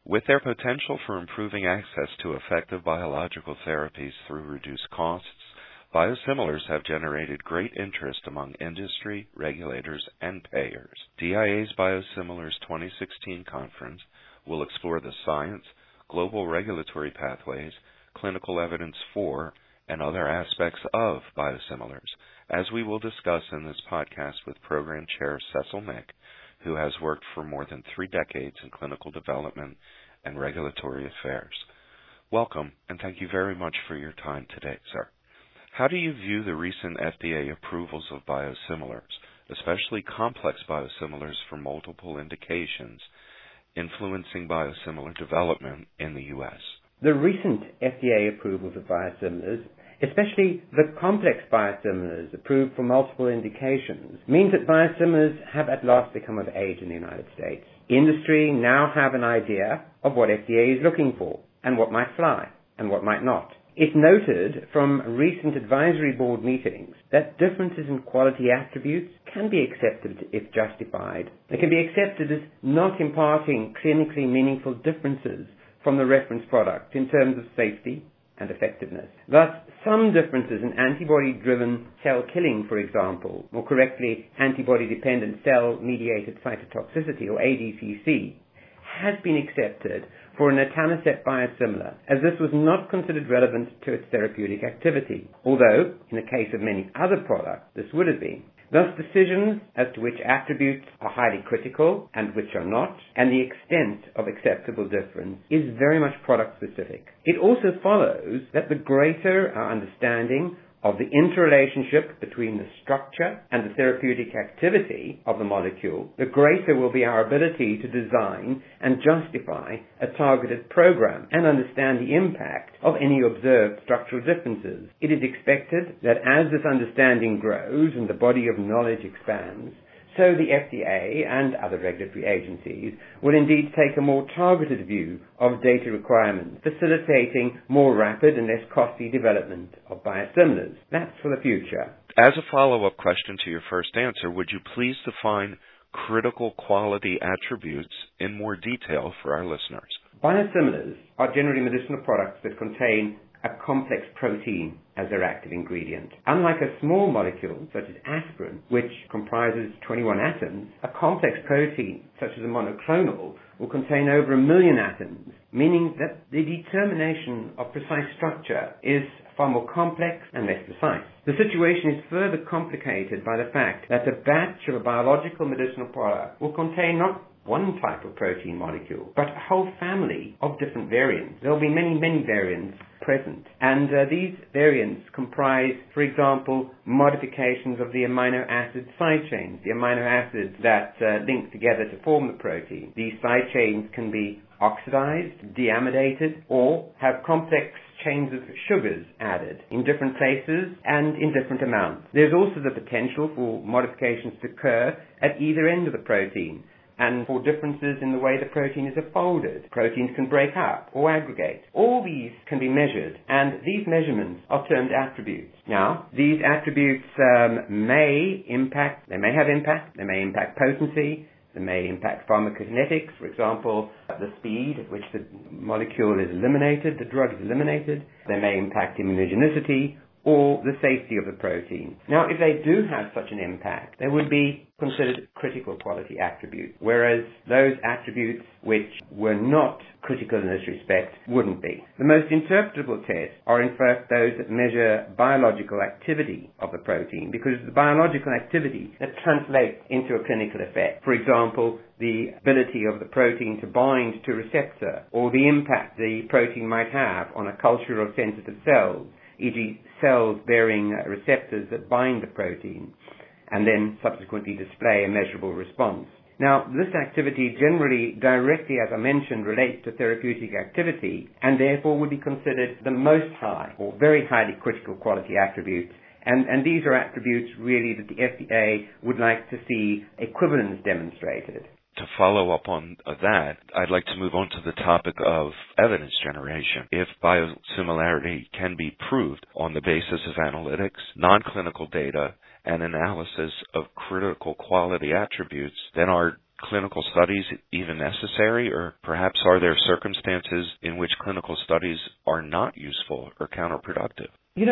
With their potential for improving access to effective biological therapies through reduced costs, biosimilars have generated great interest among industry, regulators, and payers. DIA's Biosimilars 2016 conference will explore the science, global regulatory pathways, clinical evidence for, and other aspects of biosimilars, as we will discuss in this podcast with Program Chair Cecil Mick, who has worked for more than 3 decades in clinical development and regulatory affairs. Welcome, and thank you very much for your time today, sir. How do you view the recent FDA approvals of biosimilars, especially complex biosimilars for multiple indications, influencing biosimilar development in the U.S.? The recent FDA approvals of biosimilars, especially the complex biosimilars approved for multiple indications, means that biosimilars have at last become of age in the United States. Industry now have an idea of what FDA is looking for and what might fly and what might not. It's noted from recent advisory board meetings that differences in quality attributes can be accepted if justified. They can be accepted as not imparting clinically meaningful differences from the reference product in terms of safety and effectiveness. Thus, some differences in antibody-driven cell killing, for example, more correctly, antibody-dependent cell-mediated cytotoxicity, or ADCC, has been accepted for an etanercept biosimilar, as this was not considered relevant to its therapeutic activity, although, in the case of many other products, this would have been. Thus, decisions as to which attributes are highly critical and which are not, and the extent of acceptable difference, is very much product-specific. It also follows that the greater our understanding of the interrelationship between the structure and the therapeutic activity of the molecule, the greater will be our ability to design and justify a targeted program and understand the impact of any observed structural differences. It is expected that as this understanding grows and the body of knowledge expands, so the FDA and other regulatory agencies will indeed take a more targeted view of data requirements, facilitating more rapid and less costly development of biosimilars. That's for the future. As a follow-up question to your first answer, would you please define critical quality attributes in more detail for our listeners? Biosimilars are generally medicinal products that contain a complex protein as their active ingredient. Unlike a small molecule, such as aspirin, which comprises 21 atoms, a complex protein, such as a monoclonal, will contain over 1 million atoms, meaning that the determination of precise structure is far more complex and less precise. The situation is further complicated by the fact that a batch of a biological medicinal product will contain not one type of protein molecule, but a whole family of different variants. There will be many, many variants present. And these variants comprise, for example, modifications of the amino acid side chains, the amino acids that link together to form the protein. These side chains can be oxidized, deamidated, or have complex chains of sugars added in different places and in different amounts. There's also the potential for modifications to occur at either end of the protein, and for differences in the way the protein is folded. Proteins can break up or aggregate. All these can be measured, and these measurements are termed attributes. Now, these attributes may have impact, they may impact potency, they may impact pharmacokinetics, for example, the speed at which the molecule is eliminated, the drug is eliminated. They may impact immunogenicity or the safety of the protein. Now, if they do have such an impact, they would be considered critical quality attributes, whereas those attributes which were not critical in this respect wouldn't be. The most interpretable tests are in fact those that measure biological activity of the protein, because it's the biological activity that translates into a clinical effect. For example, the ability of the protein to bind to a receptor, or the impact the protein might have on a culture of sensitive cells, e.g. cells bearing receptors that bind the protein and then subsequently display a measurable response. Now, this activity generally directly, as I mentioned, relates to therapeutic activity and therefore would be considered the most high or very highly critical quality attributes. And these are attributes really that the FDA would like to see equivalence demonstrated. To follow up on that, I'd like to move on to the topic of evidence generation. If biosimilarity can be proved on the basis of analytics, non-clinical data, and analysis of critical quality attributes, then our clinical studies even necessary, or perhaps are there circumstances in which clinical studies are not useful or counterproductive?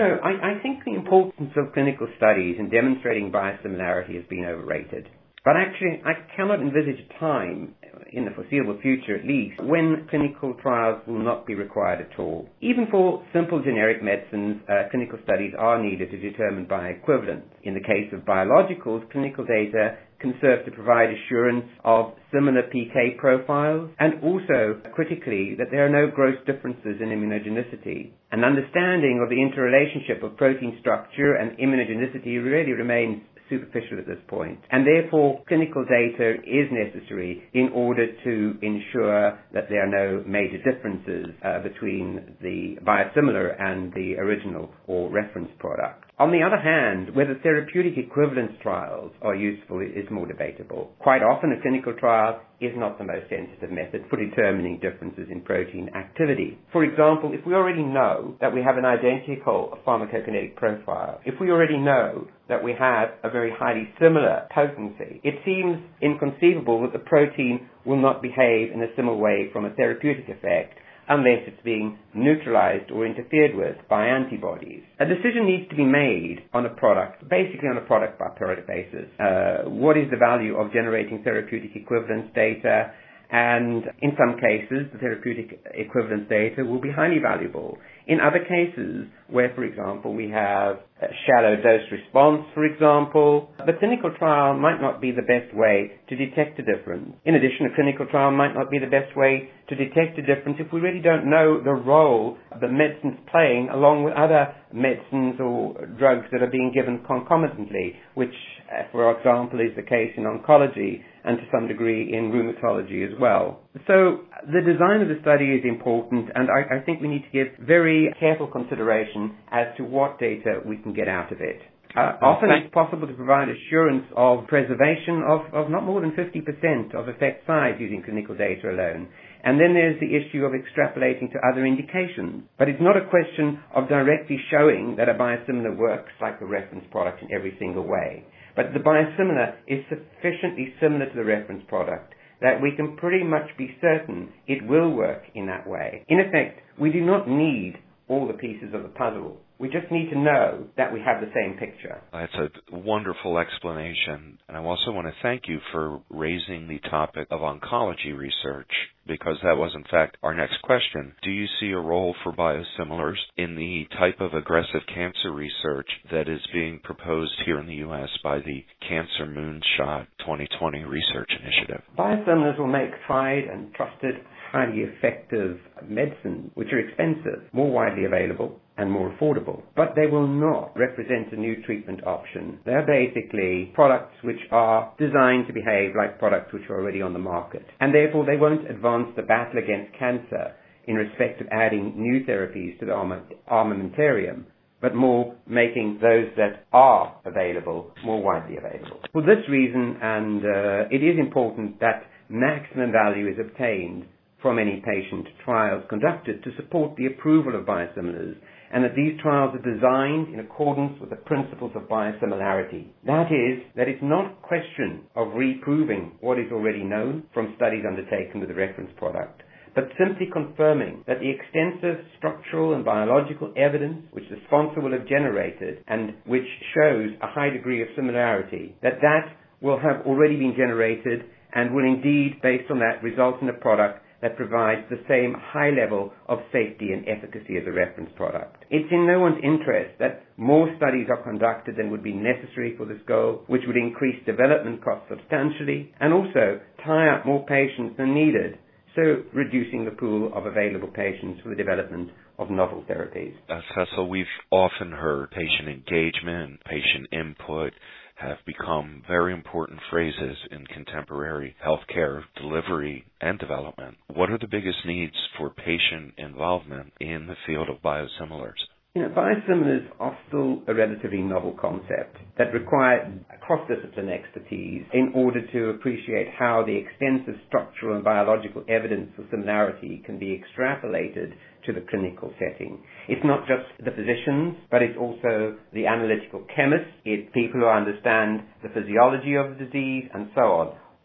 I think the importance of clinical studies in demonstrating biosimilarity has been overrated. But actually, I cannot envisage a time, in the foreseeable future at least, when clinical trials will not be required at all. Even for simple generic medicines, clinical studies are needed to determine bioequivalence. In the case of biologicals, clinical data can serve to provide assurance of similar PK profiles, and also, critically, that there are no gross differences in immunogenicity. An understanding of the interrelationship of protein structure and immunogenicity really remains superficial at this point, and therefore clinical data is necessary in order to ensure that there are no major differences between the biosimilar and the original or reference product. On the other hand, whether therapeutic equivalence trials are useful is more debatable. Quite often a clinical trial is not the most sensitive method for determining differences in protein activity. For example, if we already know that we have an identical pharmacokinetic profile, if we already know that we have a very highly similar potency, it seems inconceivable that the protein will not behave in a similar way from a therapeutic effect unless it's being neutralized or interfered with by antibodies. A decision needs to be made on a product, basically on a product-by-product basis. What is the value of generating therapeutic equivalence data? And in some cases, the therapeutic equivalence data will be highly valuable. In other cases, where, for example, we have a shallow dose response, for example, the clinical trial might not be the best way to detect a difference. In addition, a clinical trial might not be the best way to detect a difference if we really don't know the role the medicine's playing along with other medicines or drugs that are being given concomitantly, which, for example, is the case in oncology and to some degree in rheumatology as well. So the design of the study is important, and I think we need to give very careful consideration as to what data we can get out of it. Often it's possible to provide assurance of preservation of not more than 50% of effect size using clinical data alone. And then there's the issue of extrapolating to other indications. But it's not a question of directly showing that a biosimilar works like the reference product in every single way. But the biosimilar is sufficiently similar to the reference product that we can pretty much be certain it will work in that way. In effect, we do not need all the pieces of the puzzle. We just need to know that we have the same picture. That's a wonderful explanation. And I also want to thank you for raising the topic of oncology research, because that was, in fact, our next question. Do you see a role for biosimilars in the type of aggressive cancer research that is being proposed here in the U.S. by the Cancer Moonshot 2020 Research Initiative? Biosimilars will make tried and trusted, highly effective medicines, which are expensive, more widely available and more affordable. But they will not represent a new treatment option. They're basically products which are designed to behave like products which are already on the market. And therefore they won't advance the battle against cancer in respect of adding new therapies to the armamentarium, but more making those that are available more widely available. For this reason, and it is important that maximum value is obtained from any patient trials conducted to support the approval of biosimilars, and that these trials are designed in accordance with the principles of biosimilarity. That is, that it's not a question of reproving what is already known from studies undertaken with the reference product, but simply confirming that the extensive structural and biological evidence which the sponsor will have generated and which shows a high degree of similarity, that will have already been generated and will indeed, based on that, result in a product that provides the same high level of safety and efficacy as a reference product. It's in no one's interest that more studies are conducted than would be necessary for this goal, which would increase development costs substantially and also tie up more patients than needed, so reducing the pool of available patients for the development of novel therapies. Cecil, we've often heard patient engagement, patient input have become very important phrases in contemporary healthcare delivery and development. What are the biggest needs for patient involvement in the field of biosimilars? Biosimilars are still a relatively novel concept that require cross-discipline expertise in order to appreciate how the extensive structural and biological evidence for similarity can be extrapolated to the clinical setting. It's not just the physicians, but it's also the analytical chemists, it's people who understand the physiology of the disease, and so on.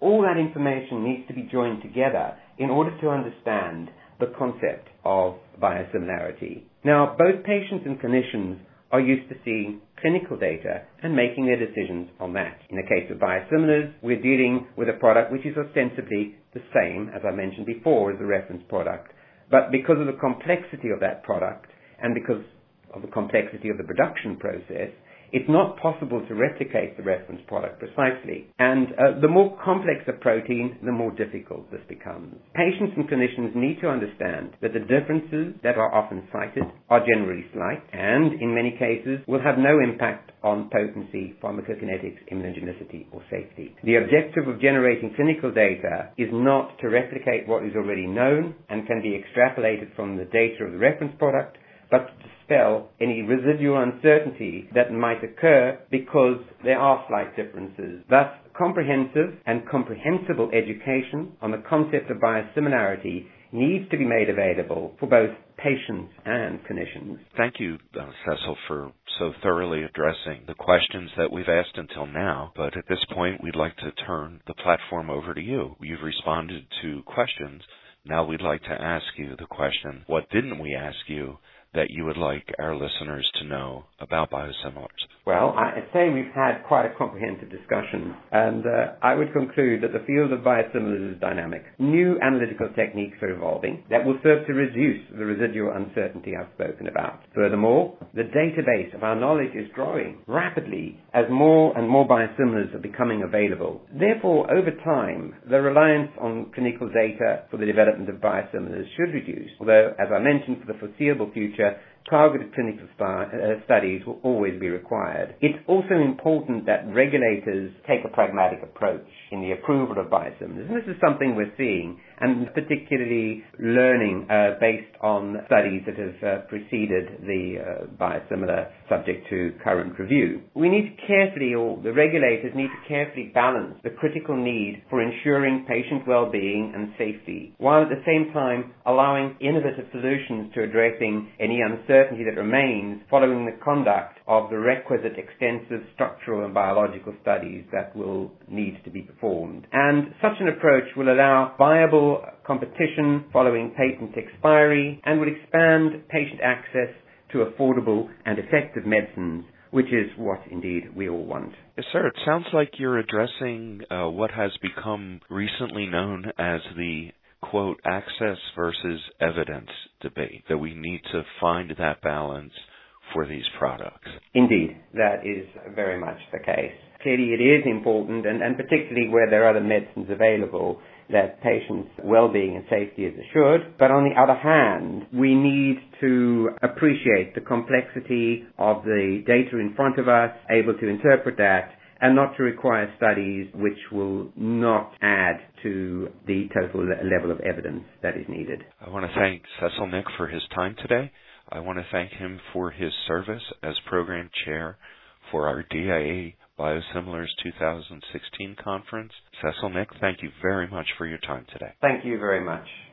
all that information needs to be joined together in order to understand the concept of biosimilarity. Now, both patients and clinicians are used to seeing clinical data and making their decisions on that. In the case of biosimilars, we're dealing with a product which is ostensibly the same, as I mentioned before, as the reference product. But because of the complexity of that product and because of the complexity of the production process, it's not possible to replicate the reference product precisely. And the more complex a protein, the more difficult this becomes. Patients and clinicians need to understand that the differences that are often cited are generally slight and, in many cases, will have no impact on potency, pharmacokinetics, immunogenicity, or safety. The objective of generating clinical data is not to replicate what is already known and can be extrapolated from the data of the reference product, but to dispel any residual uncertainty that might occur because there are slight differences. Thus, comprehensive and comprehensible education on the concept of biosimilarity needs to be made available for both patients and clinicians. Thank you, Cecil, for so thoroughly addressing the questions that we've asked until now. But at this point, we'd like to turn the platform over to you. You've responded to questions. Now we'd like to ask you the question, what didn't we ask you that you would like our listeners to know about biosimilars? Well, I'd say we've had quite a comprehensive discussion, and I would conclude that the field of biosimilars is dynamic. New analytical techniques are evolving that will serve to reduce the residual uncertainty I've spoken about. Furthermore, the database of our knowledge is growing rapidly as more and more biosimilars are becoming available. Therefore, over time, the reliance on clinical data for the development of biosimilars should reduce, although, as I mentioned, for the foreseeable future, targeted clinical studies will always be required. It's also important that regulators take a pragmatic approach in the approval of biosimilars. And this is something we're seeing, and particularly learning based on studies that have preceded the biosimilar subject to current review. We need to carefully, or the regulators need to carefully balance the critical need for ensuring patient well-being and safety, while at the same time allowing innovative solutions to addressing any uncertainty that remains following the conduct of the requisite extensive structural and biological studies that will need to be performed. And such an approach will allow viable competition following patent expiry and will expand patient access to affordable and effective medicines, which is what indeed we all want. Yes, sir. It sounds like you're addressing what has become recently known as the quote, access versus evidence debate, that we need to find that balance for these products. Indeed, that is very much the case. Clearly, it is important, and particularly where there are other medicines available, that patients' well-being and safety is assured. But on the other hand, we need to appreciate the complexity of the data in front of us, able to interpret that, and not to require studies which will not add to the total level of evidence that is needed. I want to thank Cecil Nick for his time today. I want to thank him for his service as program chair for our DIA Biosimilars 2016 conference. Cecil Nick, thank you very much for your time today. Thank you very much.